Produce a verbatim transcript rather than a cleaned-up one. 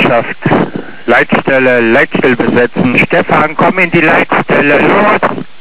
Bereitschaft. Leitstelle, Leitstelle besetzen. Stefan, komm in die Leitstelle, los!